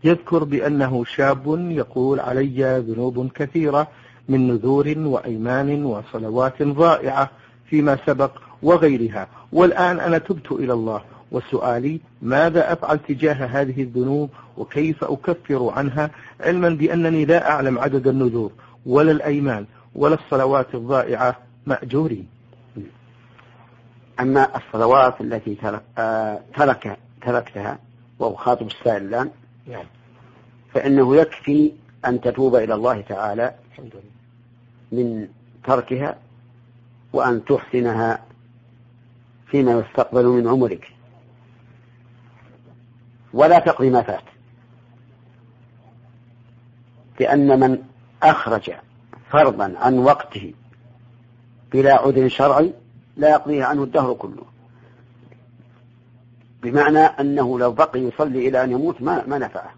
يذكر بأنه شاب يقول علي ذنوب كثيرة من نذور وأيمان وصلوات ضائعة فيما سبق وغيرها، والآن أنا تبت إلى الله، وسؤالي ماذا أفعل تجاه هذه الذنوب وكيف أكفر عنها، علما بأنني لا أعلم عدد النذور ولا الأيمان ولا الصلوات الضائعة مأجورين. أما الصلوات التي تركتها وأخاطب السائل الآن فإنه يكفي أن تتوب إلى الله تعالى من تركها وأن تحسنها فيما يستقبل من عمرك، ولا تقضي ما فات، لأن من أخرج فرضا عن وقته بلا عذر شرعي لا يقضيه عنه الدهر كله، بمعنى أنه لو بقي يصلي إلى أن يموت ما نفعه،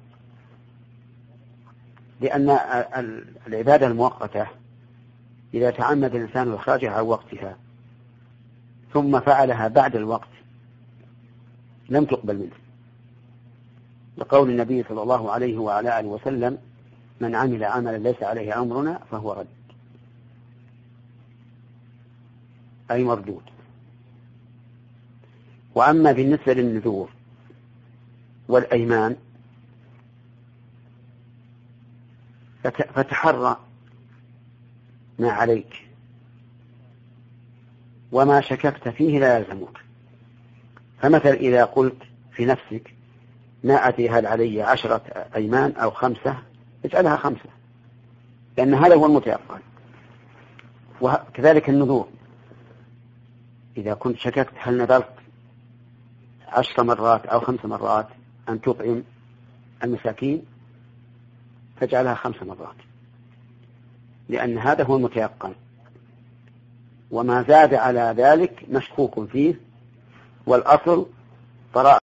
لأن العبادة المؤقتة إذا تعمد الإنسان إخراجها عن وقتها ثم فعلها بعد الوقت لم تقبل منه، لقول النبي صلى الله عليه وعلى آله وسلم: من عمل عملا ليس عليه أمرنا فهو رد، أي مردود. وأما بالنسبة للنذور والأيمان فتحرى ما عليك، وما شككت فيه لا يلزمك. فمثلا إذا قلت في نفسك ما أتي هل علي 10 أيمان أو 5، اجعلها 5، لأن هذا هو المتيقن. وكذلك النذور، إذا كنت شككت هل نذرت 10 مرات أو 5 مرات أن تطعم المساكين، فاجعلها 5 مرات، لأن هذا هو المتيقن، وما زاد على ذلك مشكوك فيه، والأصل براءة